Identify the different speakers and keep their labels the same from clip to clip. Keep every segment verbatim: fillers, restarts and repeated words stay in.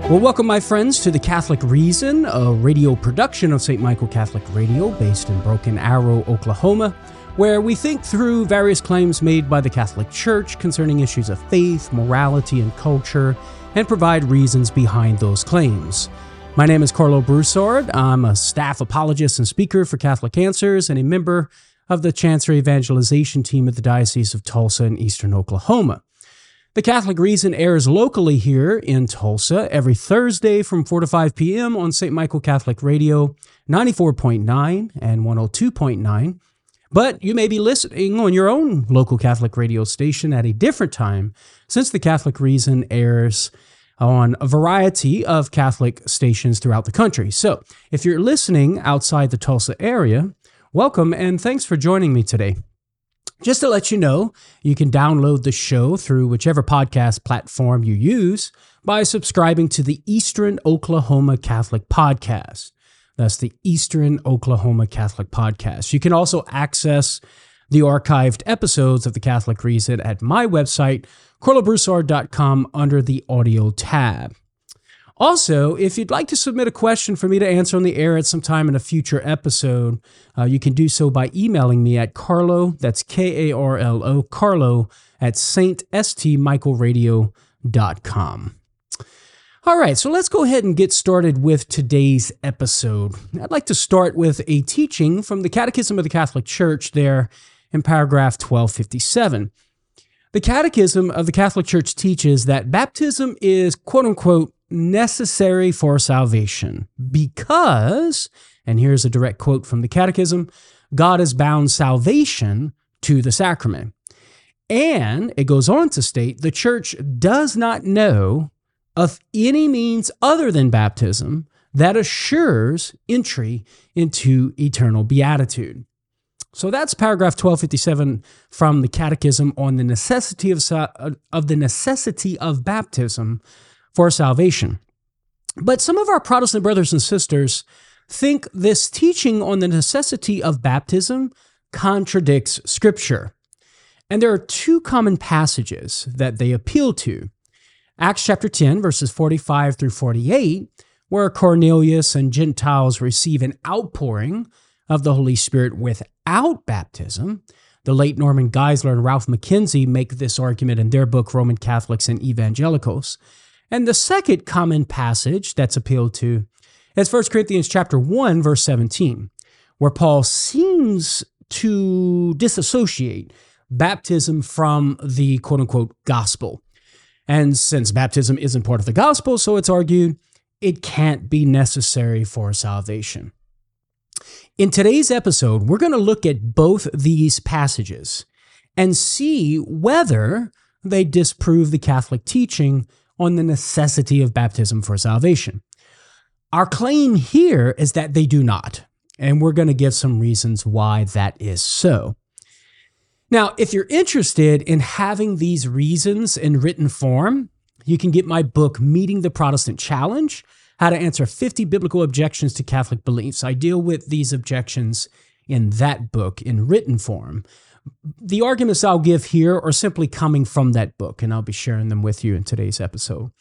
Speaker 1: Well, welcome, my friends, to The Catholic Reason, a radio production of Saint Michael Catholic Radio based in Broken Arrow, Oklahoma, where we think through various claims made by the Catholic Church concerning issues of faith, morality, and culture, and provide reasons behind those claims. My name is Carlo Broussard. I'm a staff apologist and speaker for Catholic Answers and a member of the Chancery Evangelization team at the Diocese of Tulsa in eastern Oklahoma. The Catholic Reason airs locally here in Tulsa every Thursday from four to five p.m. on Saint Michael Catholic Radio, ninety-four point nine and one oh two point nine. But you may be listening on your own local Catholic radio station at a different time, since the Catholic Reason airs on a variety of Catholic stations throughout the country. So if you're listening outside the Tulsa area, welcome and thanks for joining me today. Just to let you know, you can download the show through whichever podcast platform you use by subscribing to the Eastern Oklahoma Catholic Podcast. That's the Eastern Oklahoma Catholic Podcast. You can also access the archived episodes of The Catholic Reason at my website, carlo broussard dot com, under the audio tab. Also, if you'd like to submit a question for me to answer on the air at some time in a future episode, uh, you can do so by emailing me at Carlo, that's K A R L O, Carlo, at saint st michael radio dot com. All right, so let's go ahead and get started with today's episode. I'd like to start with a teaching from the Catechism of the Catholic Church there in paragraph twelve fifty-seven. The Catechism of the Catholic Church teaches that baptism is, quote-unquote, necessary for salvation because, and here's a direct quote from the Catechism, God has bound salvation to the sacrament. And it goes on to state the Church does not know of any means other than baptism that assures entry into eternal beatitude. So that's paragraph twelve fifty-seven from the Catechism on the necessity of, of the necessity of baptism for salvation. But some of our Protestant brothers and sisters think this teaching on the necessity of baptism contradicts Scripture. And there are two common passages that they appeal to. Acts chapter ten, verses forty-five through forty-eight, where Cornelius and Gentiles receive an outpouring of the Holy Spirit without baptism. The late Norman Geisler and Ralph McKenzie make this argument in their book, Roman Catholics and Evangelicals. And the second common passage that's appealed to is First Corinthians chapter one, verse seventeen, where Paul seems to disassociate baptism from the quote-unquote gospel. And since baptism isn't part of the gospel, so it's argued, it can't be necessary for salvation. In today's episode, we're going to look at both these passages and see whether they disprove the Catholic teaching on the necessity of baptism for salvation. Our claim here is that they do not, and we're going to give some reasons why that is so. Now, if you're interested in having these reasons in written form, you can get my book, Meeting the Protestant Challenge, How to Answer fifty Biblical Objections to Catholic Beliefs. I deal with these objections in that book in written form. The arguments I'll give here are simply coming from that book, and I'll be sharing them with you in today's episode.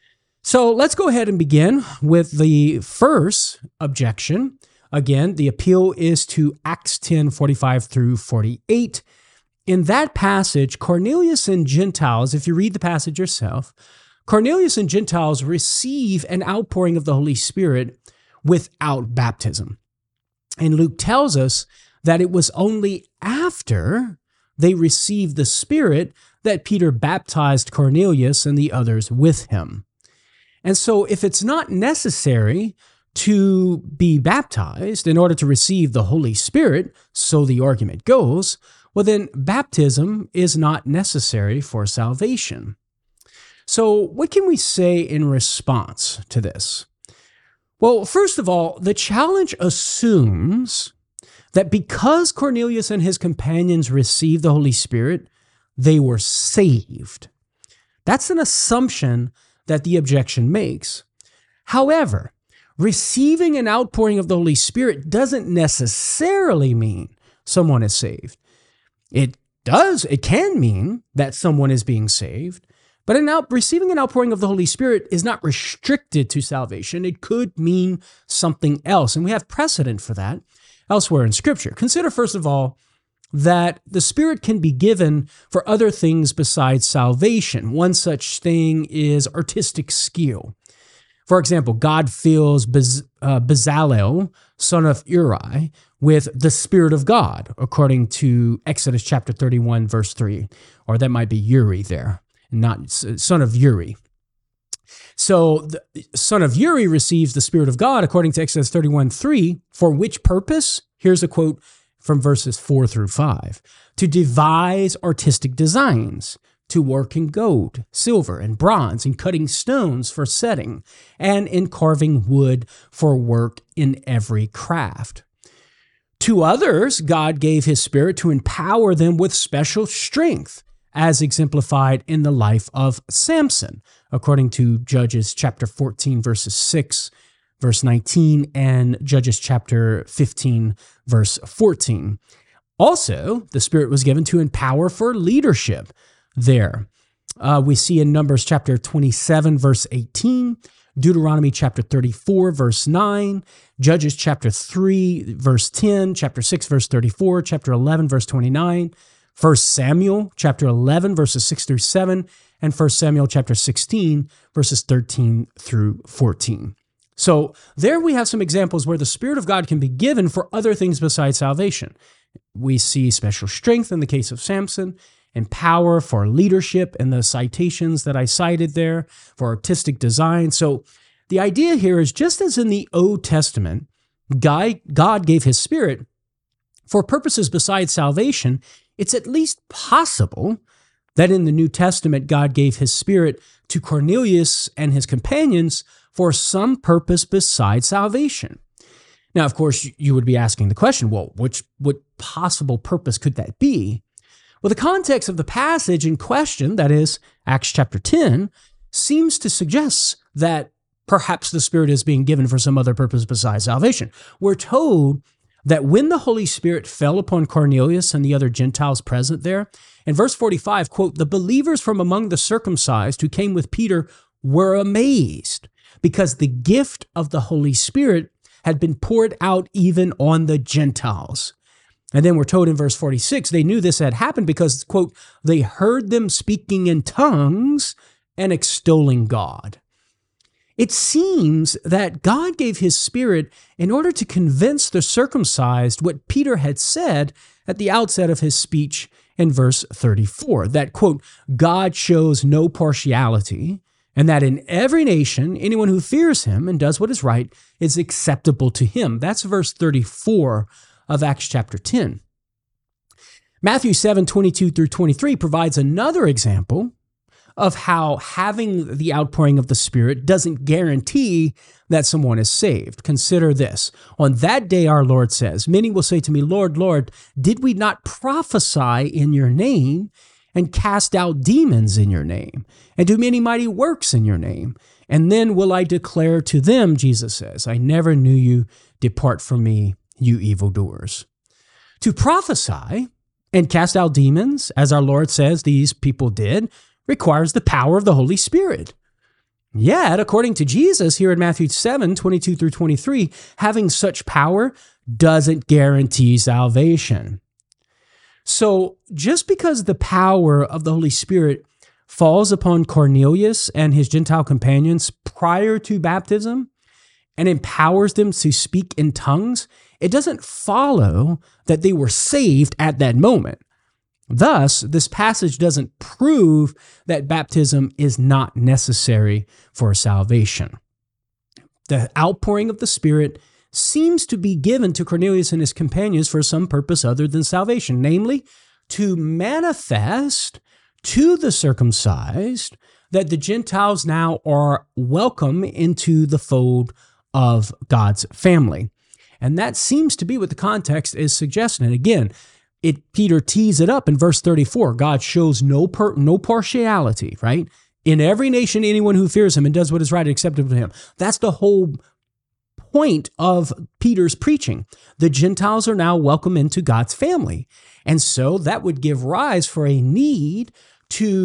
Speaker 1: So let's go ahead and begin with the first objection. Again, the appeal is to Acts ten, forty-five through forty-eight. In that passage, Cornelius and Gentiles, if you read the passage yourself, Cornelius and Gentiles receive an outpouring of the Holy Spirit without baptism. And Luke tells us that it was only after they received the Spirit that Peter baptized Cornelius and the others with him. And so if it's not necessary to be baptized in order to receive the Holy Spirit, so the argument goes, well then baptism is not necessary for salvation. So what can we say in response to this? Well, first of all, the challenge assumes that because Cornelius and his companions received the Holy Spirit, they were saved. That's an assumption that the objection makes. However, receiving an outpouring of the Holy Spirit doesn't necessarily mean someone is saved. It does, it can mean that someone is being saved, But an out, receiving an outpouring of the Holy Spirit is not restricted to salvation. It could mean something else, and we have precedent for that elsewhere in Scripture. Consider, first of all, that the Spirit can be given for other things besides salvation. One such thing is artistic skill. For example, God fills Bez, uh, Bezalel, son of Uri, with the Spirit of God, according to Exodus chapter thirty-one, verse three. Or that might be Uri there, not son of Uri. So the son of Uri receives the Spirit of God, according to Exodus thirty-one, three. For which purpose? Here's a quote from verses four through five. To devise artistic designs, to work in gold, silver, and bronze, in cutting stones for setting, and in carving wood for work in every craft. To others, God gave his Spirit to empower them with special strength, as exemplified in the life of Samson, according to Judges chapter fourteen, verses six, verse nineteen, and Judges chapter fifteen, verse fourteen. Also, the Spirit was given to empower for leadership there. Uh, we see in Numbers chapter twenty-seven, verse eighteen, Deuteronomy chapter thirty-four, verse nine, Judges chapter three, verse ten, chapter six, verse thirty-four, chapter eleven, verse twenty-nine, First Samuel chapter eleven, verses six through seven, and First Samuel chapter sixteen, verses thirteen through fourteen. So there we have some examples where the Spirit of God can be given for other things besides salvation. We see special strength in the case of Samson, and power for leadership in the citations that I cited there, for artistic design. So the idea here is, just as in the Old Testament, God gave his Spirit for purposes besides salvation, it's at least possible that in the New Testament, God gave his Spirit to Cornelius and his companions for some purpose besides salvation. Now, of course, you would be asking the question, well, which what possible purpose could that be? Well, the context of the passage in question, that is Acts chapter ten, seems to suggest that perhaps the Spirit is being given for some other purpose besides salvation. We're told that when the Holy Spirit fell upon Cornelius and the other Gentiles present there, in verse forty-five, quote, the believers from among the circumcised who came with Peter were amazed because the gift of the Holy Spirit had been poured out even on the Gentiles. And then we're told in verse forty-six, they knew this had happened because, quote, they heard them speaking in tongues and extolling God. It seems that God gave his Spirit in order to convince the circumcised what Peter had said at the outset of his speech in verse thirty-four, that, quote, God shows no partiality, and that in every nation, anyone who fears him and does what is right is acceptable to him. That's verse thirty-four of Acts chapter ten. Matthew seven, twenty-two through twenty-three provides another example of how having the outpouring of the Spirit doesn't guarantee that someone is saved. Consider this. On that day, our Lord says, many will say to me, Lord, Lord, did we not prophesy in your name and cast out demons in your name and do many mighty works in your name? And then will I declare to them, Jesus says, I never knew you. Depart from me, you evildoers. To prophesy and cast out demons, as our Lord says these people did, requires the power of the Holy Spirit. Yet, according to Jesus here in Matthew seven, twenty-two through twenty-three, having such power doesn't guarantee salvation. So just because the power of the Holy Spirit falls upon Cornelius and his Gentile companions prior to baptism and empowers them to speak in tongues, it doesn't follow that they were saved at that moment. Thus, this passage doesn't prove that baptism is not necessary for salvation. The outpouring of the Spirit seems to be given to Cornelius and his companions for some purpose other than salvation, namely, to manifest to the circumcised that the Gentiles now are welcome into the fold of God's family. And that seems to be what the context is suggesting. And again, It, Peter tees it up in verse thirty-four. God shows no per, no partiality, right? In every nation, anyone who fears him and does what is right and acceptable to him. That's the whole point of Peter's preaching. The Gentiles are now welcome into God's family. And so that would give rise for a need to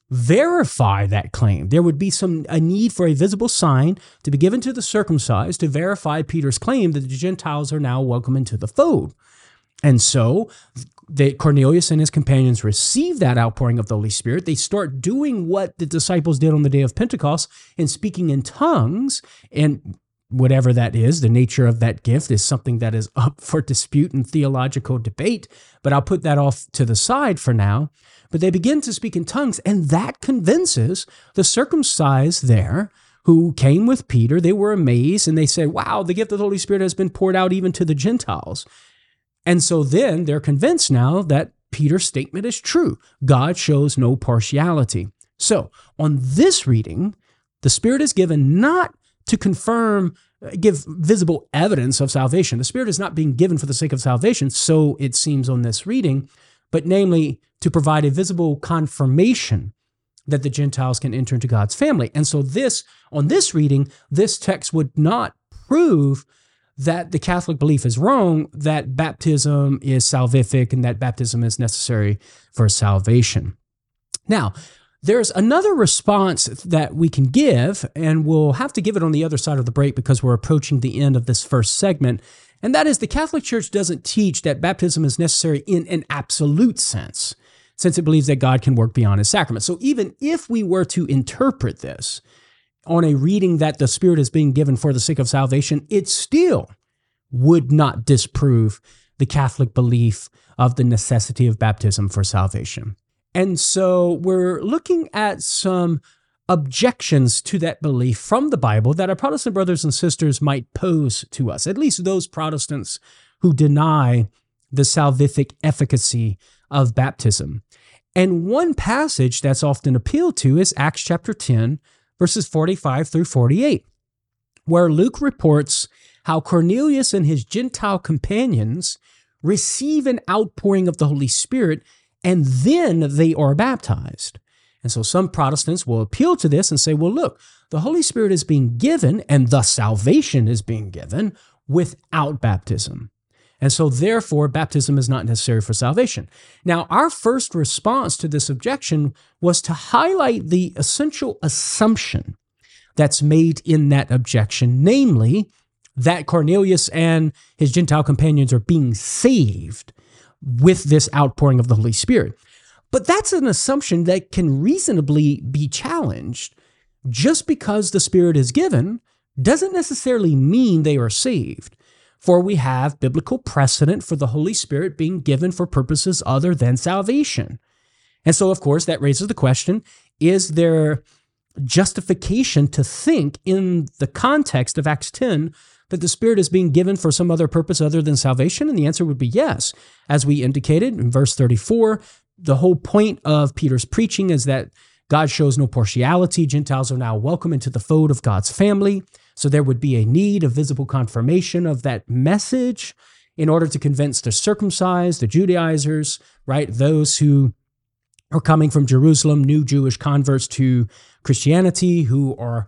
Speaker 1: verify that claim. There would be some a need for a visible sign to be given to the circumcised to verify Peter's claim that the Gentiles are now welcome into the fold. And so they, Cornelius and his companions receive that outpouring of the Holy Spirit. They start doing what the disciples did on the day of Pentecost and speaking in tongues, and whatever that is, the nature of that gift is something that is up for dispute and theological debate, but I'll put that off to the side for now. But they begin to speak in tongues, and that convinces the circumcised there who came with Peter. They were amazed, and they said, wow, the gift of the Holy Spirit has been poured out even to the Gentiles. And so then they're convinced now that Peter's statement is true. God shows no partiality. So on this reading, the Spirit is given not to confirm, give visible evidence of salvation. The Spirit is not being given for the sake of salvation, so it seems on this reading, but namely to provide a visible confirmation that the Gentiles can enter into God's family. And so this, on this reading, this text would not prove that the Catholic belief is wrong, that baptism is salvific and that baptism is necessary for salvation. Now, there's another response that we can give, and we'll have to give it on the other side of the break because we're approaching the end of this first segment, and that is the Catholic Church doesn't teach that baptism is necessary in an absolute sense, since it believes that God can work beyond his sacrament. So even if we were to interpret this on a reading that the Spirit is being given for the sake of salvation, it still would not disprove the Catholic belief of the necessity of baptism for salvation. And so we're looking at some objections to that belief from the Bible that our Protestant brothers and sisters might pose to us, at least those Protestants who deny the salvific efficacy of baptism. And one passage that's often appealed to is Acts chapter ten, verses forty-five through forty-eight, where Luke reports how Cornelius and his Gentile companions receive an outpouring of the Holy Spirit, and then they are baptized. And so some Protestants will appeal to this and say, well, look, the Holy Spirit is being given, and thus salvation is being given without baptism. And so therefore, baptism is not necessary for salvation. Now, our first response to this objection was to highlight the essential assumption that's made in that objection, namely that Cornelius and his Gentile companions are being saved with this outpouring of the Holy Spirit. But that's an assumption that can reasonably be challenged. Just because the Spirit is given doesn't necessarily mean they are saved, for we have biblical precedent for the Holy Spirit being given for purposes other than salvation. And so, of course, that raises the question, is there justification to think in the context of Acts ten that the Spirit is being given for some other purpose other than salvation? And the answer would be yes. As we indicated in verse thirty-four, the whole point of Peter's preaching is that God shows no partiality. Gentiles are now welcome into the fold of God's family. So there would be a need of visible confirmation of that message in order to convince the circumcised, the Judaizers, right? Those who are coming from Jerusalem, new Jewish converts to Christianity, who are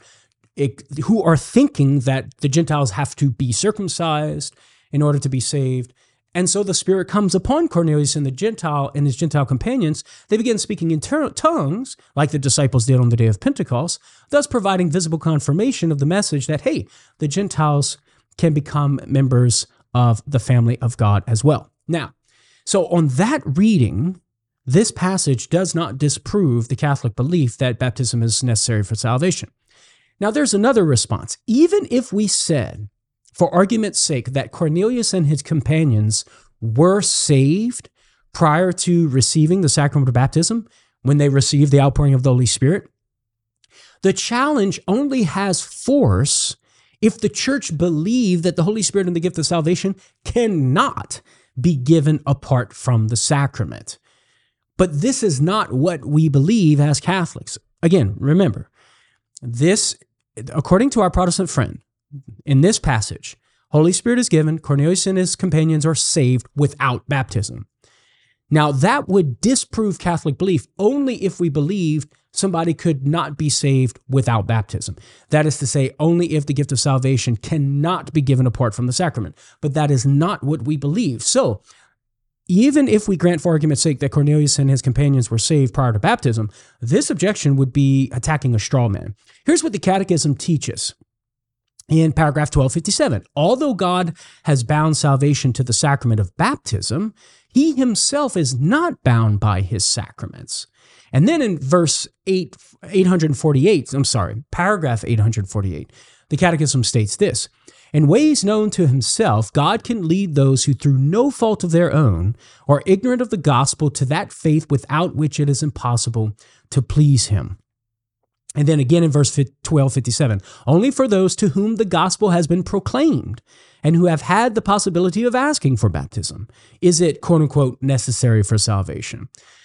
Speaker 1: who are thinking that the Gentiles have to be circumcised in order to be saved. And so the Spirit comes upon Cornelius and the Gentile and his Gentile companions. They begin speaking in ter- tongues, like the disciples did on the day of Pentecost, thus providing visible confirmation of the message that, hey, the Gentiles can become members of the family of God as well. Now, so on that reading, this passage does not disprove the Catholic belief that baptism is necessary for salvation. Now, there's another response. Even if we said, for argument's sake, that Cornelius and his companions were saved prior to receiving the sacrament of baptism, when they received the outpouring of the Holy Spirit, the challenge only has force if the church believed that the Holy Spirit and the gift of salvation cannot be given apart from the sacrament. But this is not what we believe as Catholics. Again, remember, this, according to our Protestant friend, in this passage, Holy Spirit is given, Cornelius and his companions are saved without baptism. Now, that would disprove Catholic belief only if we believed somebody could not be saved without baptism. That is to say, only if the gift of salvation cannot be given apart from the sacrament. But that is not what we believe. So, even if we grant for argument's sake that Cornelius and his companions were saved prior to baptism, this objection would be attacking a straw man. Here's what the Catechism teaches in paragraph twelve fifty-seven. Although God has bound salvation to the sacrament of baptism, he himself is not bound by his sacraments. And then in verse eight, eight forty-eight, I'm sorry, paragraph eight forty-eight, the Catechism states this: in ways known to himself, God can lead those who through no fault of their own are ignorant of the gospel to that faith without which it is impossible to please him. And then again in verse twelve fifty-seven, only for those to whom the gospel has been proclaimed and who have had the possibility of asking for baptism is it, quote unquote, necessary for salvation.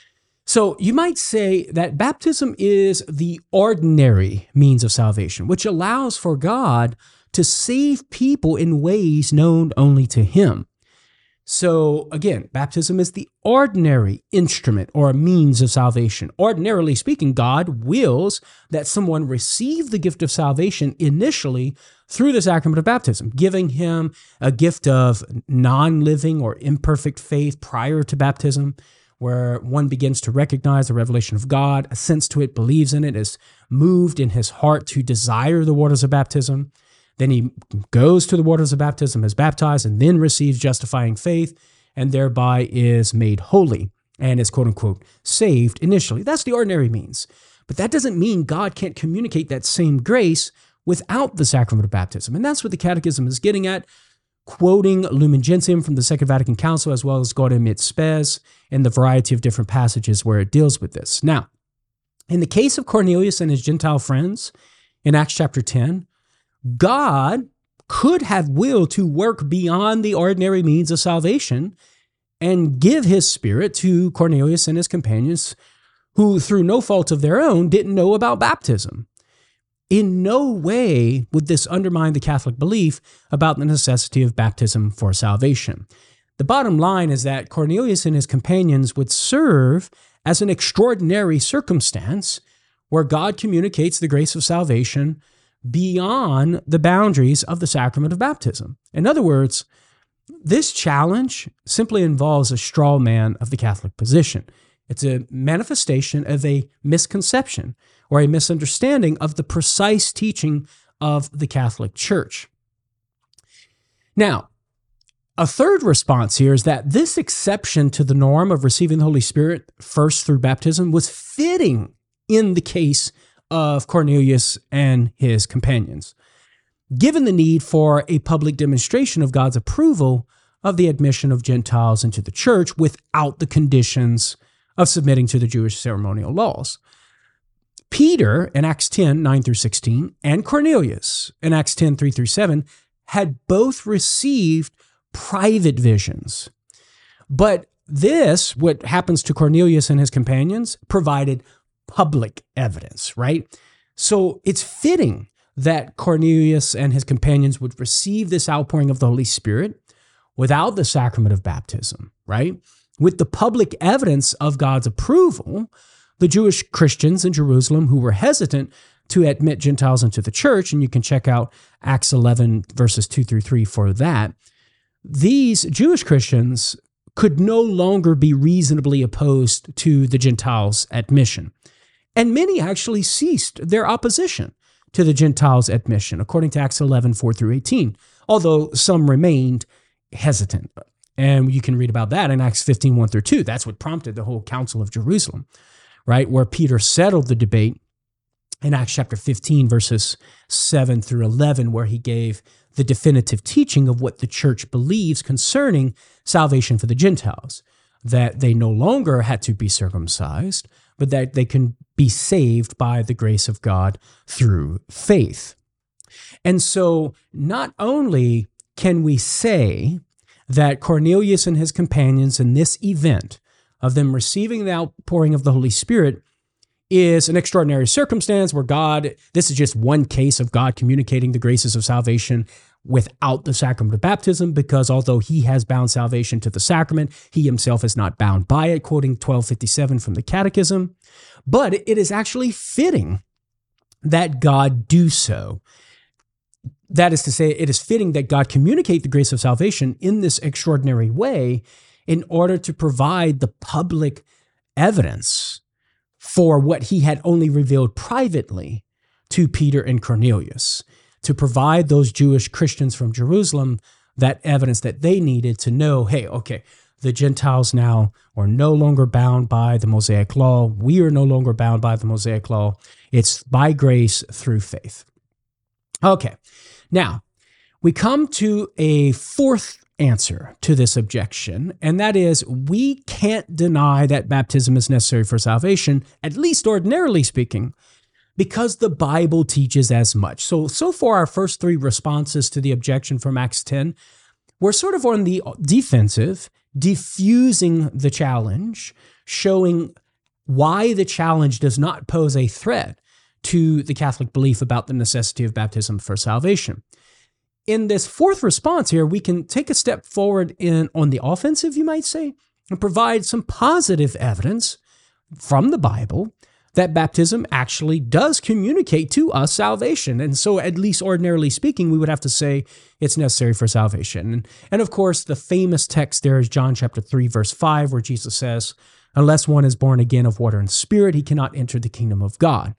Speaker 1: So you might say that baptism is the ordinary means of salvation, which allows for God to save people in ways known only to him. So again, baptism is the ordinary instrument or means of salvation. Ordinarily speaking, God wills that someone receive the gift of salvation initially through the sacrament of baptism, giving him a gift of non-living or imperfect faith prior to baptism, where one begins to recognize the revelation of God, assents to it, believes in it, is moved in his heart to desire the waters of baptism. Then he goes to the waters of baptism, is baptized, and then receives justifying faith, and thereby is made holy and is, quote unquote, saved initially. That's the ordinary means. But that doesn't mean God can't communicate that same grace without the sacrament of baptism. And that's what the Catechism is getting at, quoting Lumen Gentium from the Second Vatican Council, as well as Gaudium et Spes, and the variety of different passages where it deals with this. Now, in the case of Cornelius and his Gentile friends, in Acts chapter ten, God could have willed to work beyond the ordinary means of salvation and give his Spirit to Cornelius and his companions who, through no fault of their own, didn't know about baptism. In no way would this undermine the Catholic belief about the necessity of baptism for salvation. The bottom line is that Cornelius and his companions would serve as an extraordinary circumstance where God communicates the grace of salvation beyond the boundaries of the sacrament of baptism. In other words, this challenge simply involves a straw man of the Catholic position. It's a manifestation of a misconception or a misunderstanding of the precise teaching of the Catholic Church. Now, a third response here is that this exception to the norm of receiving the Holy Spirit first through baptism was fitting in the case of Cornelius and his companions, given the need for a public demonstration of God's approval of the admission of Gentiles into the church without the conditions of submitting to the Jewish ceremonial laws. Peter in Acts ten, nine through sixteen, and Cornelius in Acts ten, three through seven had both received private visions. But this, what happens to Cornelius and his companions, provided public evidence, right? So it's fitting that Cornelius and his companions would receive this outpouring of the Holy Spirit without the sacrament of baptism, right? With the public evidence of God's approval, the Jewish Christians in Jerusalem who were hesitant to admit Gentiles into the church, and you can check out Acts eleven, verses two through three for that, these Jewish Christians could no longer be reasonably opposed to the Gentiles' admission. And many actually ceased their opposition to the Gentiles' admission, according to Acts eleven, four through eighteen, although some remained hesitant. And you can read about that in Acts fifteen, one through two. That's what prompted the whole Council of Jerusalem, right? Where Peter settled the debate in Acts chapter fifteen, verses seven through eleven, where he gave the definitive teaching of what the church believes concerning salvation for the Gentiles, that they no longer had to be circumcised, but that they can be saved by the grace of God through faith. And so not only can we say that Cornelius and his companions in this event of them receiving the outpouring of the Holy Spirit is an extraordinary circumstance where God, this is just one case of God communicating the graces of salvation without the sacrament of baptism, because although he has bound salvation to the sacrament, he himself is not bound by it, quoting twelve fifty-seven from the Catechism. But it is actually fitting that God do so. That is to say, it is fitting that God communicate the grace of salvation in this extraordinary way in order to provide the public evidence for what he had only revealed privately to Peter and Cornelius, to provide those Jewish Christians from Jerusalem that evidence that they needed to know, hey, okay, the Gentiles now are no longer bound by the Mosaic law. We are no longer bound by the Mosaic law. It's by grace through faith. Okay, now we come to a fourth answer to this objection, and that is we can't deny that baptism is necessary for salvation, at least ordinarily speaking, because the Bible teaches as much. So, so far, our first three responses to the objection from Acts ten, we're sort of on the defensive, diffusing the challenge, showing why the challenge does not pose a threat to the Catholic belief about the necessity of baptism for salvation. In this fourth response here, we can take a step forward in on the offensive, you might say, and provide some positive evidence from the Bible that baptism actually does communicate to us salvation. And so, at least ordinarily speaking, we would have to say it's necessary for salvation. And, and of course, the famous text there is John chapter three, verse five, where Jesus says, unless one is born again of water and spirit, he cannot enter the kingdom of God.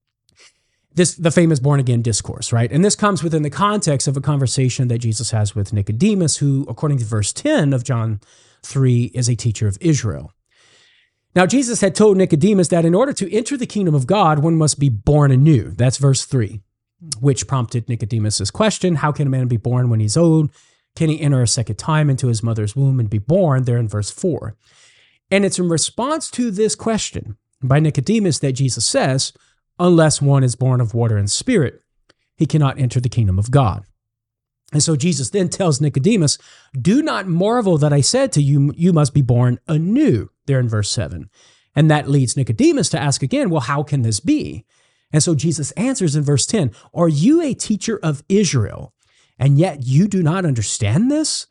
Speaker 1: This, the famous born-again discourse, right? And this comes within the context of a conversation that Jesus has with Nicodemus, who, according to verse ten of John three, is a teacher of Israel. Now, Jesus had told Nicodemus that in order to enter the kingdom of God, one must be born anew. That's verse three, which prompted Nicodemus' question, how can a man be born when he's old? Can he enter a second time into his mother's womb and be born? There in verse four. And it's in response to this question by Nicodemus that Jesus says, unless one is born of water and spirit, he cannot enter the kingdom of God. And so Jesus then tells Nicodemus, do not marvel that I said to you, you must be born anew, there in verse seven. And that leads Nicodemus to ask again, well, how can this be? And so Jesus answers in verse ten, are you a teacher of Israel, and yet you do not understand this?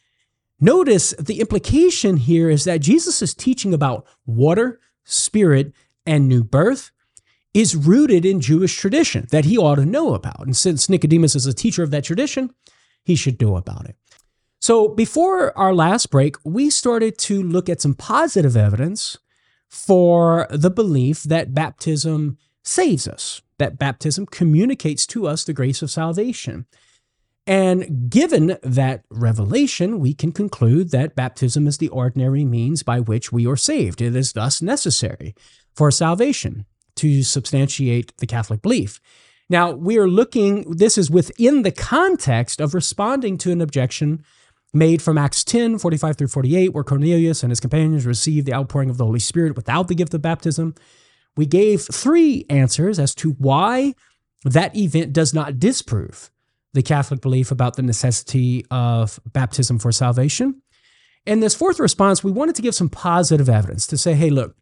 Speaker 1: Notice the implication here is that Jesus' teaching about water, spirit, and new birth is rooted in Jewish tradition that he ought to know about. And since Nicodemus is a teacher of that tradition, he should know about it. So before our last break, we started to look at some positive evidence for the belief that baptism saves us, that baptism communicates to us the grace of salvation. And given that revelation, we can conclude that baptism is the ordinary means by which we are saved. It is thus necessary for salvation to substantiate the Catholic belief. Now, we are looking, this is within the context of responding to an objection made from Acts ten, forty-five through forty-eight, where Cornelius and his companions received the outpouring of the Holy Spirit without the gift of baptism. We gave three answers as to why that event does not disprove the Catholic belief about the necessity of baptism for salvation. In this fourth response, we wanted to give some positive evidence to say, hey, look,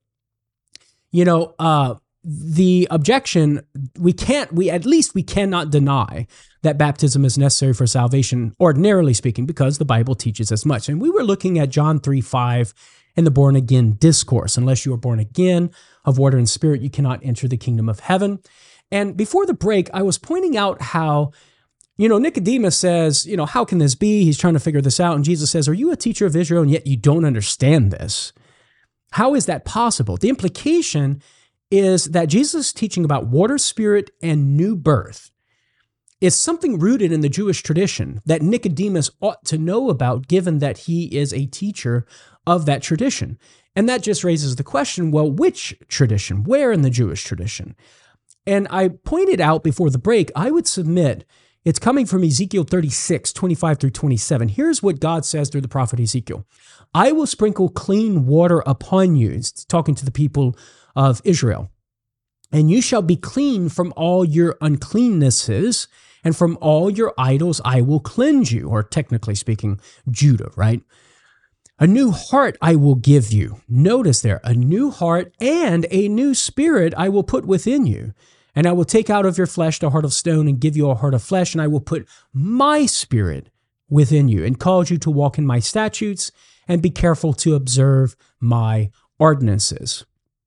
Speaker 1: you know, uh, the objection, we can't, we at least we cannot deny that baptism is necessary for salvation, ordinarily speaking, because the Bible teaches as much. And we were looking at John three five and the born again discourse. Unless you are born again of water and spirit, you cannot enter the kingdom of heaven. And before the break, I was pointing out how, you know, Nicodemus says, you know, how can this be? He's trying to figure this out. And Jesus says, are you a teacher of Israel and yet you don't understand this? How is that possible? The implication is that Jesus' teaching about water, spirit, and new birth is something rooted in the Jewish tradition that Nicodemus ought to know about, given that he is a teacher of that tradition. And that just raises the question, well, which tradition? Where in the Jewish tradition? And I pointed out before the break, I would submit it's coming from Ezekiel thirty-six, twenty-five through twenty-seven. Here's what God says through the prophet Ezekiel. I will sprinkle clean water upon you. It's talking to the people of Israel. And you shall be clean from all your uncleannesses, and from all your idols I will cleanse you, or technically speaking, Judah, right? A new heart I will give you. Notice there, a new heart and a new spirit I will put within you. And I will take out of your flesh the heart of stone and give you a heart of flesh, and I will put my spirit within you and cause you to walk in my statutes and be careful to observe my ordinances.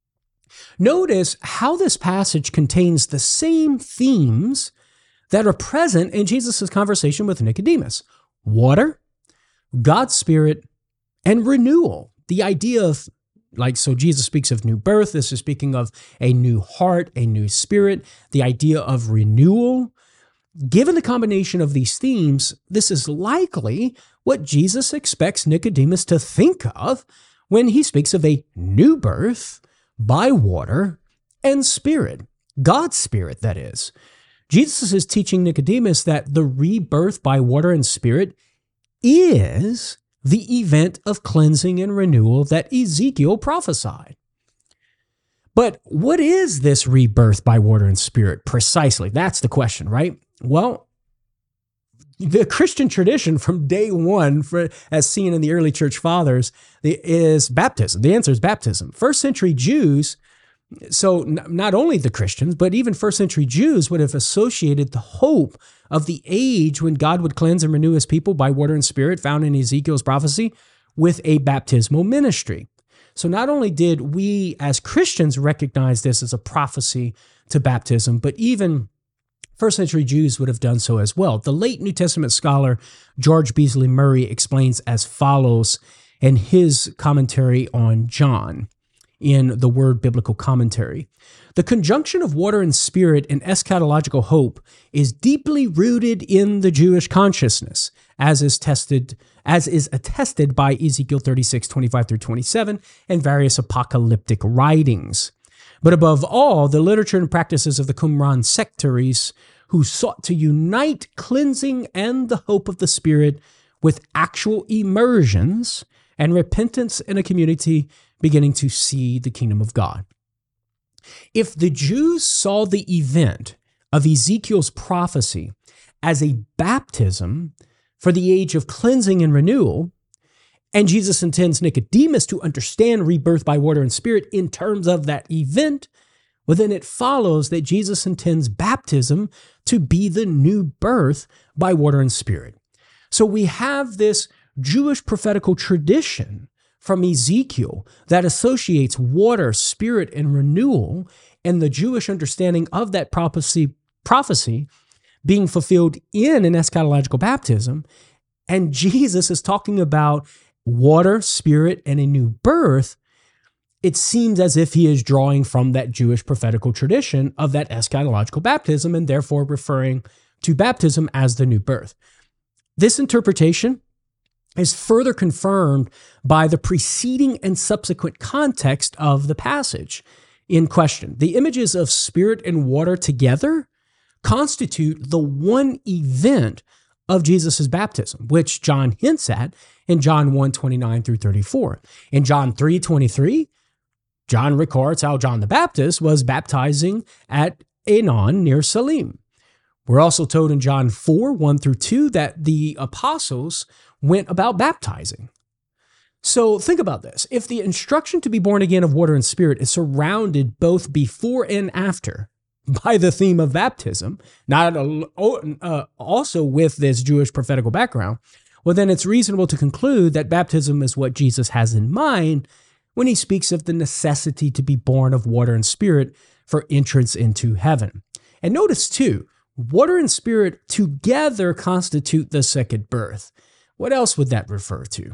Speaker 1: Notice how this passage contains the same themes that are present in Jesus' conversation with Nicodemus. Water, God's Spirit, and renewal. The idea of, like, so Jesus speaks of new birth. This is speaking of a new heart, a new spirit, the idea of renewal. Given the combination of these themes, this is likely what Jesus expects Nicodemus to think of when he speaks of a new birth by water and spirit, God's spirit, that is. Jesus is teaching Nicodemus that the rebirth by water and spirit is the event of cleansing and renewal that Ezekiel prophesied. But what is this rebirth by water and spirit precisely? That's the question, right? Well, the Christian tradition from day one, for, as seen in the early church fathers, is baptism. The answer is baptism. First century Jews, so n- not only the Christians, but even first century Jews would have associated the hope of the age when God would cleanse and renew his people by water and spirit found in Ezekiel's prophecy with a baptismal ministry. So not only did we as Christians recognize this as a prophecy to baptism, but even first century Jews would have done so as well. The late New Testament scholar George Beasley Murray explains as follows in his commentary on John in the Word Biblical Commentary. The conjunction of water and spirit and eschatological hope is deeply rooted in the Jewish consciousness, as is tested, as is attested by Ezekiel thirty-six, twenty-five through twenty-seven, and various apocalyptic writings. But above all, the literature and practices of the Qumran sectaries who sought to unite cleansing and the hope of the Spirit with actual immersions and repentance in a community beginning to see the kingdom of God. If the Jews saw the event of Ezekiel's prophecy as a baptism for the age of cleansing and renewal, and Jesus intends Nicodemus to understand rebirth by water and spirit in terms of that event, well, then it follows that Jesus intends baptism to be the new birth by water and spirit. So we have this Jewish prophetical tradition from Ezekiel that associates water, spirit, and renewal, and the Jewish understanding of that prophecy, prophecy being fulfilled in an eschatological baptism. And Jesus is talking about water, spirit, and a new birth. It seems as if he is drawing from that Jewish prophetical tradition of that eschatological baptism and therefore referring to baptism as the new birth. This interpretation is further confirmed by the preceding and subsequent context of the passage in question. The images of spirit and water together constitute the one event of Jesus' baptism, which John hints at in John one, twenty-nine through thirty-four. In John three, twenty-three, John records how John the Baptist was baptizing at Aenon near Salim. We're also told in John four, one through two, that the apostles went about baptizing. So think about this. If the instruction to be born again of water and spirit is surrounded both before and after by the theme of baptism, not uh, also with this Jewish prophetical background, well, then it's reasonable to conclude that baptism is what Jesus has in mind when he speaks of the necessity to be born of water and spirit for entrance into heaven. And notice too, water and spirit together constitute the second birth. What else would that refer to?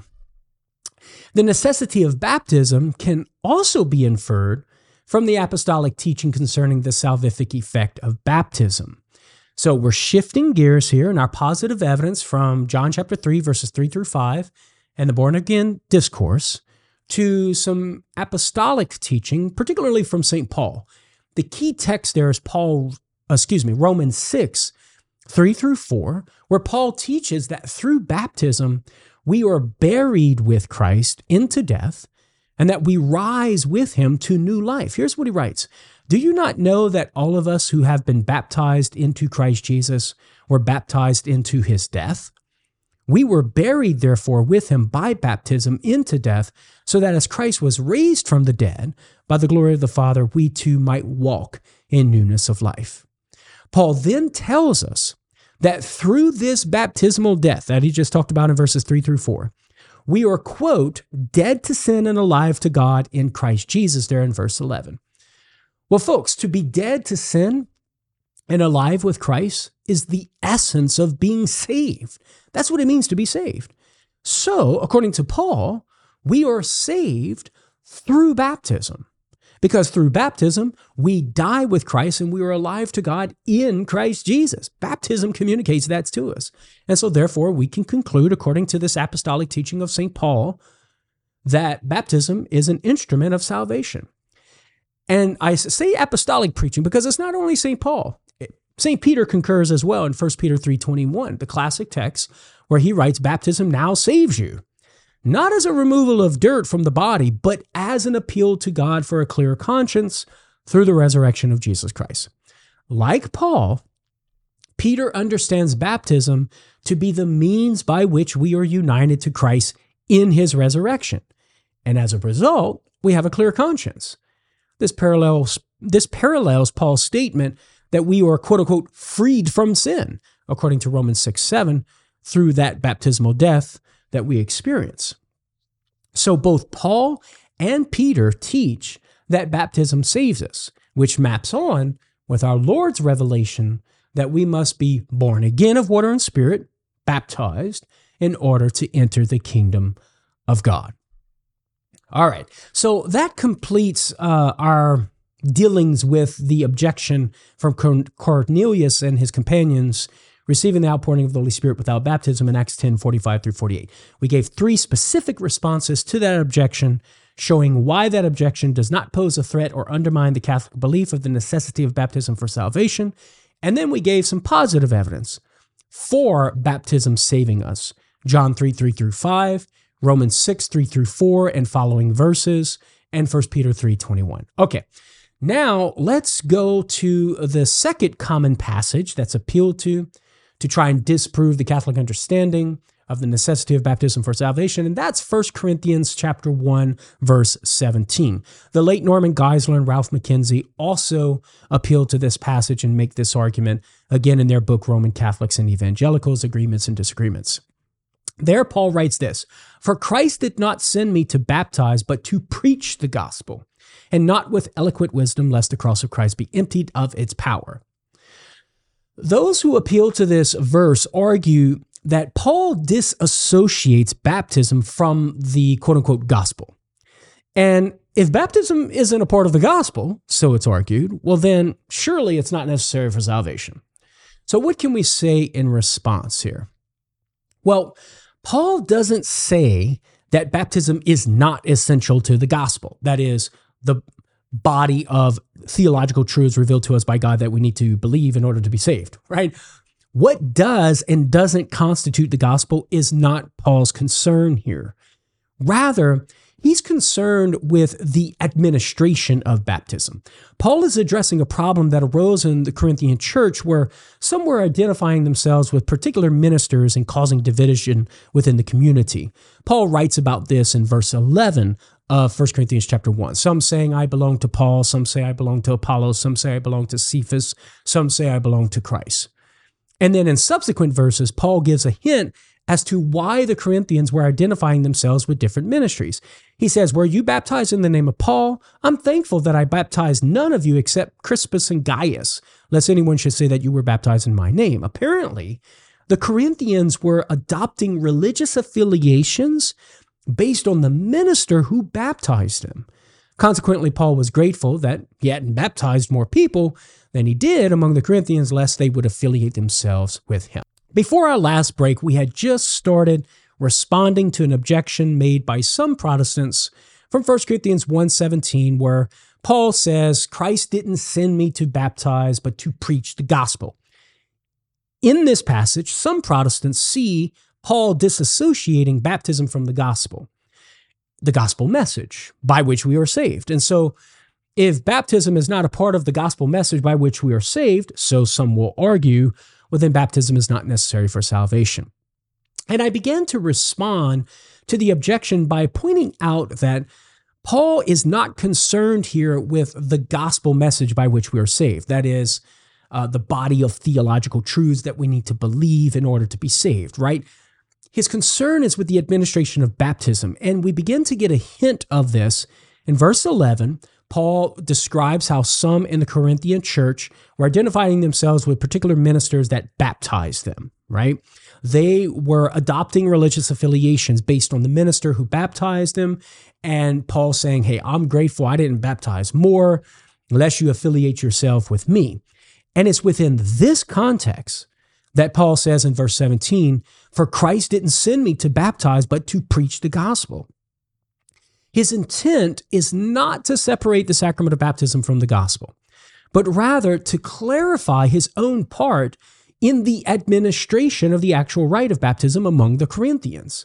Speaker 1: The necessity of baptism can also be inferred from the apostolic teaching concerning the salvific effect of baptism. So we're shifting gears here in our positive evidence from John chapter three, verses three through five, and the born again discourse to some apostolic teaching, particularly from Saint Paul. The key text there is Paul, excuse me, Romans six, three through four, where Paul teaches that through baptism, we are buried with Christ into death, and that we rise with him to new life. Here's what he writes. Do you not know that all of us who have been baptized into Christ Jesus were baptized into his death? We were buried, therefore, with him by baptism into death, so that as Christ was raised from the dead by the glory of the Father, we too might walk in newness of life. Paul then tells us that through this baptismal death that he just talked about in verses three through four, we are, quote, dead to sin and alive to God in Christ Jesus, there in verse eleven. Well, folks, to be dead to sin and alive with Christ is the essence of being saved. That's what it means to be saved. So, according to Paul, We are saved through baptism. Because through baptism, we die with Christ and we are alive to God in Christ Jesus. Baptism communicates that to us. And so therefore, we can conclude, according to this apostolic teaching of Saint Paul, that baptism is an instrument of salvation. And I say apostolic preaching because it's not only Saint Paul. Saint Peter concurs as well in First Peter three twenty-one, the classic text where he writes, baptism now saves you. Not as a removal of dirt from the body, but as an appeal to God for a clear conscience through the resurrection of Jesus Christ. Like Paul, Peter understands baptism to be the means by which we are united to Christ in his resurrection. And as a result, we have a clear conscience. This parallels, this parallels Paul's statement that we are, quote unquote, freed from sin, according to Romans six seven, through that baptismal death that we experience. So both Paul and Peter teach that baptism saves us, which maps on with our Lord's revelation that we must be born again of water and spirit, baptized, in order to enter the kingdom of God. All right, so that completes uh, our dealings with the objection from Cornelius and his companions receiving the outpouring of the Holy Spirit without baptism in Acts ten, forty-five through forty-eight. We gave three specific responses to that objection, showing why that objection does not pose a threat or undermine the Catholic belief of the necessity of baptism for salvation. And then we gave some positive evidence for baptism saving us. John three, three through five, Romans six, three through four, and following verses, and First Peter three, twenty-one. Okay. Now, let's go to the second common passage that's appealed to to try and disprove the Catholic understanding of the necessity of baptism for salvation, and that's First Corinthians chapter one, verse seventeen. The late Norman Geisler and Ralph McKenzie also appeal to this passage and make this argument, again in their book, Roman Catholics and Evangelicals, Agreements and Disagreements. There, Paul writes this, "For Christ did not send me to baptize, but to preach the gospel, and not with eloquent wisdom, lest the cross of Christ be emptied of its power." Those who appeal to this verse argue that Paul disassociates baptism from the quote-unquote gospel. And if baptism isn't a part of the gospel, so it's argued, well then surely it's not necessary for salvation. So what can we say in response here? Well, Paul doesn't say that baptism is not essential to the gospel. That is, the body of theological truths revealed to us by God that we need to believe in order to be saved, right? What does and doesn't constitute the gospel is not Paul's concern here. Rather, he's concerned with the administration of baptism. Paul is addressing a problem that arose in the Corinthian church where some were identifying themselves with particular ministers and causing division within the community. Paul writes about this in verse eleven of First Corinthians chapter one. Some saying, I belong to Paul, some say I belong to Apollos, some say I belong to Cephas, some say I belong to Christ. And then in subsequent verses, Paul gives a hint as to why the Corinthians were identifying themselves with different ministries. He says, were you baptized in the name of Paul? I'm thankful that I baptized none of you except Crispus and Gaius, lest anyone should say that you were baptized in my name. Apparently, the Corinthians were adopting religious affiliations based on the minister who baptized him. Consequently, Paul was grateful that he hadn't baptized more people than he did among the Corinthians, lest they would affiliate themselves with him. Before our last break, we had just started responding to an objection made by some Protestants from First Corinthians one seventeen, where Paul says, Christ didn't send me to baptize, but to preach the gospel. In this passage, some Protestants see Paul disassociating baptism from the gospel, the gospel message by which we are saved. And so if baptism is not a part of the gospel message by which we are saved, so some will argue, well, then baptism is not necessary for salvation. And I began to respond to the objection by pointing out that Paul is not concerned here with the gospel message by which we are saved. That is, uh, the body of theological truths that we need to believe in order to be saved, right? His concern is with the administration of baptism, and we begin to get a hint of this in verse eleven. Paul describes how some in the Corinthian church were identifying themselves with particular ministers that baptized them, right? They were adopting religious affiliations based on the minister who baptized them. And Paul saying, hey, I'm grateful I didn't baptize more, unless you affiliate yourself with me. And it's within this context that Paul says in verse seventeen, for Christ didn't send me to baptize, but to preach the gospel. His intent is not to separate the sacrament of baptism from the gospel, but rather to clarify his own part in the administration of the actual rite of baptism among the Corinthians.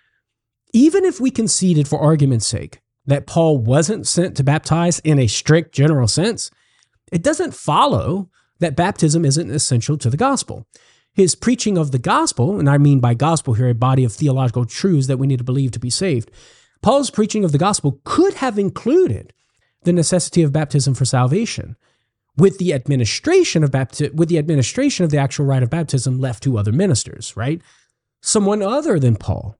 Speaker 1: Even if we conceded for argument's sake that Paul wasn't sent to baptize in a strict general sense, it doesn't follow that baptism isn't essential to the gospel. His preaching of the gospel, and I mean by gospel here a body of theological truths that we need to believe to be saved, Paul's preaching of the gospel could have included the necessity of baptism for salvation, with the administration of bapti- with the administration of the actual rite of baptism left to other ministers, right? Someone other than Paul,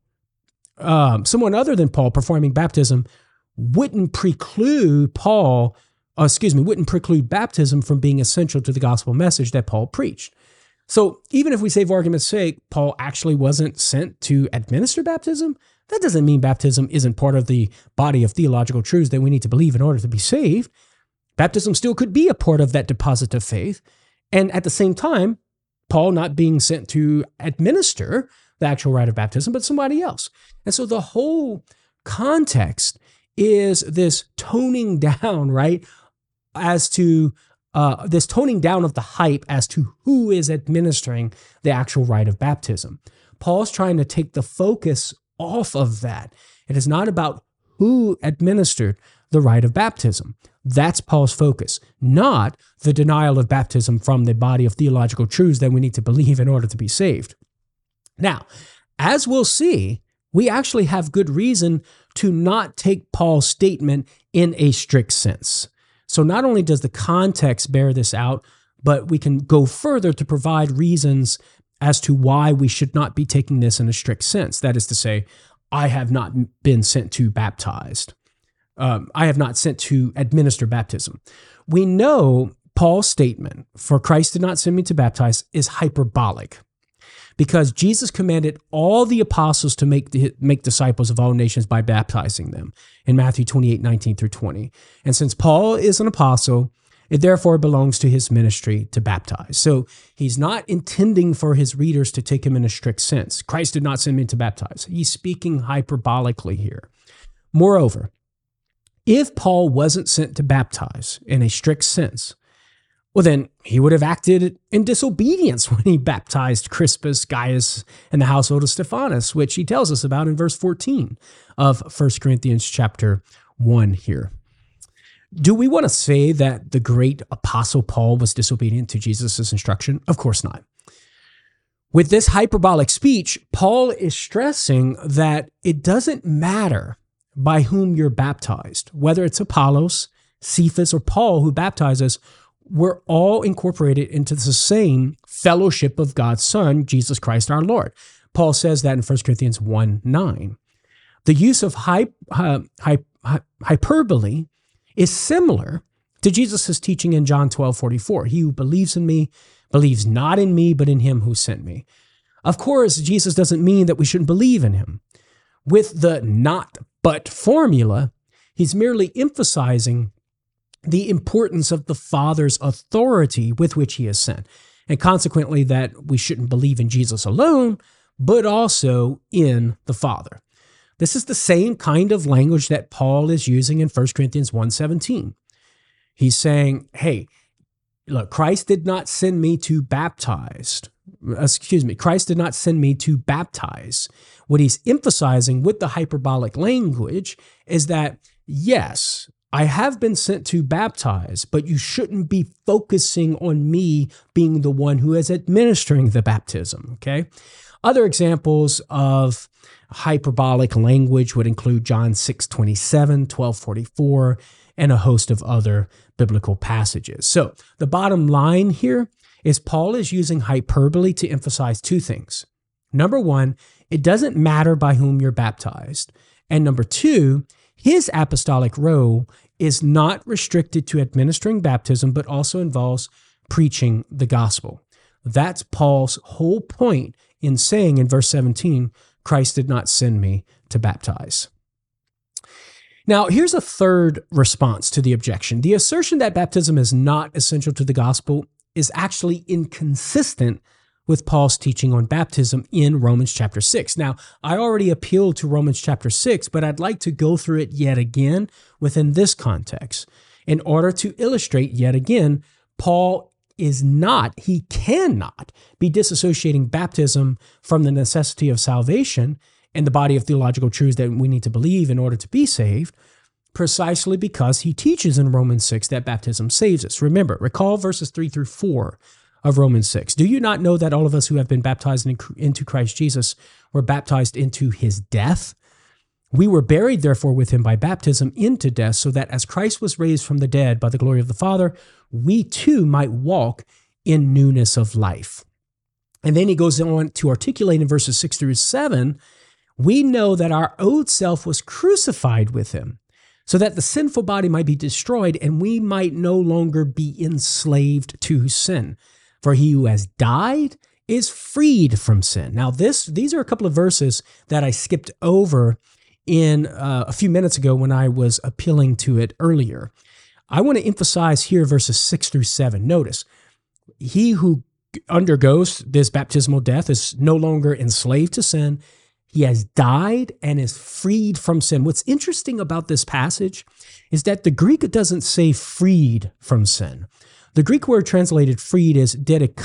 Speaker 1: um, someone other than Paul performing baptism wouldn't preclude Paul, uh, excuse me, wouldn't preclude baptism from being essential to the gospel message that Paul preached. So even if we say for argument's sake, Paul actually wasn't sent to administer baptism, that doesn't mean baptism isn't part of the body of theological truths that we need to believe in order to be saved. Baptism still could be a part of that deposit of faith. And at the same time, Paul not being sent to administer the actual rite of baptism, but somebody else. And so the whole context is this toning down, right, as to uh, this toning down of the hype as to who is administering the actual rite of baptism. Paul's trying to take the focus off of that. It is not about who administered the rite of baptism. That's Paul's focus, not the denial of baptism from the body of theological truths that we need to believe in order to be saved. Now, as we'll see, we actually have good reason to not take Paul's statement in a strict sense. So not only does the context bear this out, but we can go further to provide reasons as to why we should not be taking this in a strict sense. That is to say, I have not been sent to baptized. Um, I have not sent to administer baptism. We know Paul's statement, for Christ did not send me to baptize, is hyperbolic, because Jesus commanded all the apostles to make make disciples of all nations by baptizing them in Matthew twenty-eight, nineteen through twenty. And since Paul is an apostle, it therefore belongs to his ministry to baptize. So he's not intending for his readers to take him in a strict sense. Christ did not send me to baptize. He's speaking hyperbolically here. Moreover, if Paul wasn't sent to baptize in a strict sense, well, then he would have acted in disobedience when he baptized Crispus, Gaius, and the household of Stephanas, which he tells us about in verse fourteen of First Corinthians chapter one here. Do we want to say that the great apostle Paul was disobedient to Jesus' instruction? Of course not. With this hyperbolic speech, Paul is stressing that it doesn't matter by whom you're baptized, whether it's Apollos, Cephas, or Paul who baptizes, we're all incorporated into the same fellowship of God's Son, Jesus Christ our Lord. Paul says that in First Corinthians one nine. The use of hy- uh, hy- hy- hyperbole is similar to Jesus' teaching in John twelve forty-four. He who believes in me believes not in me, but in him who sent me. Of course, Jesus doesn't mean that we shouldn't believe in him. With the not but formula, he's merely emphasizing the importance of the Father's authority with which he is sent, and consequently that we shouldn't believe in Jesus alone, but also in the Father. This is the same kind of language that Paul is using in First Corinthians one seventeen. He's saying, hey, look, Christ did not send me to baptize. Excuse me, Christ did not send me to baptize. What he's emphasizing with the hyperbolic language is that, yes, I have been sent to baptize, but you shouldn't be focusing on me being the one who is administering the baptism, okay? Other examples of hyperbolic language would include John six twenty-seven, twelve forty-four, and a host of other biblical passages. So the bottom line here is Paul is using hyperbole to emphasize two things. Number one, it doesn't matter by whom you're baptized. And number two, His apostolic role is not restricted to administering baptism, but also involves preaching the gospel. That's Paul's whole point in saying in verse seventeen, Christ did not send me to baptize. Now, here's a third response to the objection. The assertion that baptism is not essential to the gospel is actually inconsistent with Paul's teaching on baptism in Romans chapter six. Now, I already appealed to Romans chapter six, but I'd like to go through it yet again within this context in order to illustrate yet again, Paul is not, he cannot be disassociating baptism from the necessity of salvation and the body of theological truths that we need to believe in order to be saved, precisely because he teaches in Romans six that baptism saves us. Remember, recall verses three through four of Romans six. Do you not know that all of us who have been baptized into Christ Jesus were baptized into his death? We were buried, therefore, with him by baptism into death, so that as Christ was raised from the dead by the glory of the Father, we too might walk in newness of life. And then he goes on to articulate in verses six through seven, we know that our old self was crucified with him, so that the sinful body might be destroyed and we might no longer be enslaved to sin. For he who has died is freed from sin. Now, this these are a couple of verses that I skipped over in uh, a few minutes ago when I was appealing to it earlier. I want to emphasize here verses six through seven. Notice, he who undergoes this baptismal death is no longer enslaved to sin. He has died and is freed from sin. What's interesting about this passage is that the Greek doesn't say freed from sin. The Greek word translated freed is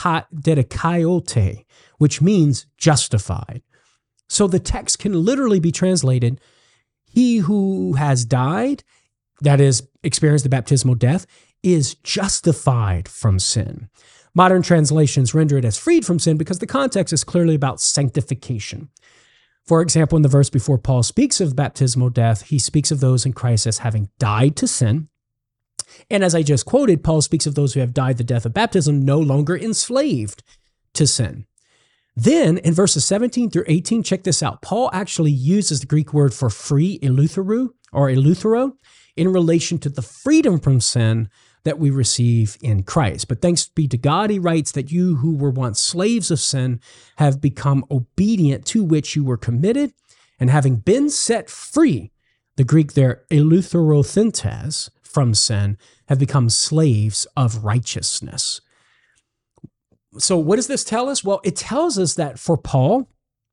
Speaker 1: dedikaiote, which means justified. So the text can literally be translated, he who has died, that is, experienced the baptismal death, is justified from sin. Modern translations render it as freed from sin because the context is clearly about sanctification. For example, in the verse before Paul speaks of baptismal death, he speaks of those in Christ as having died to sin. And as I just quoted, Paul speaks of those who have died the death of baptism, no longer enslaved to sin. Then in verses seventeen through eighteen, check this out. Paul actually uses the Greek word for free, eleuthero, or eleuthero, in relation to the freedom from sin that we receive in Christ. But thanks be to God, he writes, that you who were once slaves of sin have become obedient to which you were committed, and having been set free, the Greek there, eleutherothentes, from sin, have become slaves of righteousness. So what does this tell us? Well, it tells us that for Paul,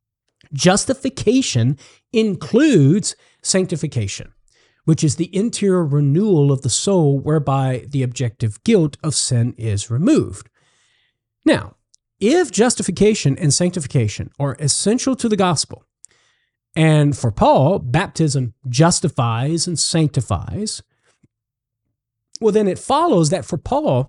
Speaker 1: justification includes sanctification, which is the interior renewal of the soul whereby the objective guilt of sin is removed. Now, if justification and sanctification are essential to the gospel, and for Paul, baptism justifies and sanctifies, well, then it follows that for Paul,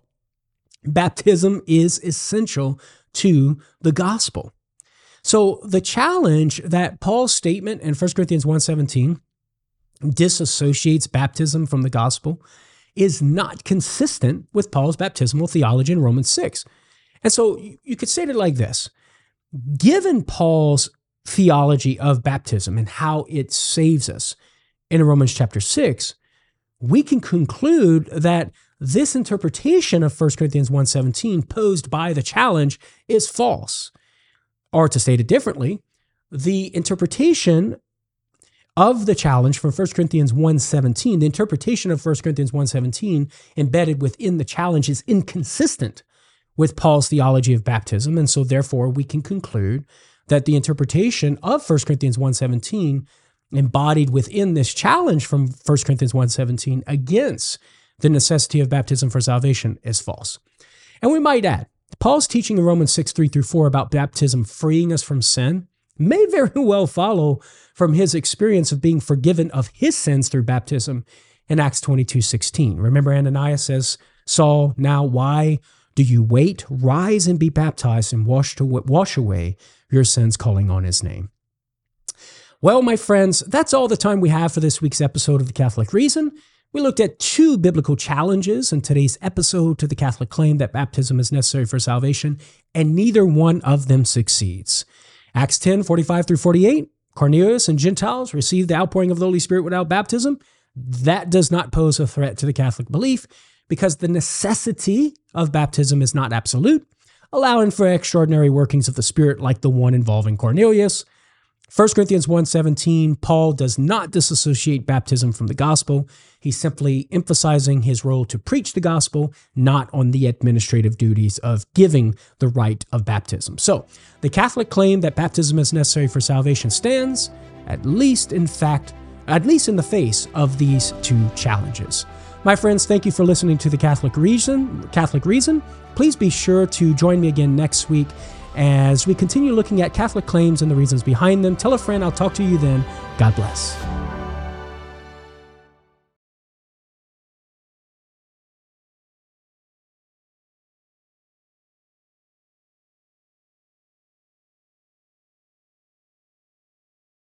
Speaker 1: baptism is essential to the gospel. So the challenge that Paul's statement in First Corinthians one seventeen disassociates baptism from the gospel is not consistent with Paul's baptismal theology in Romans six. And so you could say it like this. Given Paul's theology of baptism and how it saves us in Romans chapter six, we can conclude that this interpretation of First Corinthians one seventeen posed by the challenge is false. Or to state it differently, the interpretation of the challenge from First Corinthians one seventeen, the interpretation of First Corinthians one seventeen embedded within the challenge is inconsistent with Paul's theology of baptism, and so therefore we can conclude that the interpretation of First Corinthians one seventeen embodied within this challenge from First Corinthians one seventeen against the necessity of baptism for salvation is false. And we might add, Paul's teaching in Romans six, three through four about baptism freeing us from sin may very well follow from his experience of being forgiven of his sins through baptism in Acts twenty-two sixteen. Remember, Ananias says, Saul, now why do you wait? Rise and be baptized and wash, to, wash away your sins, calling on his name. Well, my friends, that's all the time we have for this week's episode of The Catholic Reason. We looked at two biblical challenges in today's episode to the Catholic claim that baptism is necessary for salvation, and neither one of them succeeds. Acts ten, forty-five through forty-eight, Cornelius and Gentiles received the outpouring of the Holy Spirit without baptism. That does not pose a threat to the Catholic belief because the necessity of baptism is not absolute, allowing for extraordinary workings of the Spirit like the one involving Cornelius. First Corinthians one seventeen, Paul does not disassociate baptism from the gospel. He's simply emphasizing his role to preach the gospel, not on the administrative duties of giving the rite of baptism. So, the Catholic claim that baptism is necessary for salvation stands, at least in fact, at least in the face of these two challenges. My friends, thank you for listening to the Catholic Reason. Catholic Reason. Please be sure to join me again next week as we continue looking at Catholic claims and the reasons behind them. Tell a friend, I'll talk to you then. God bless.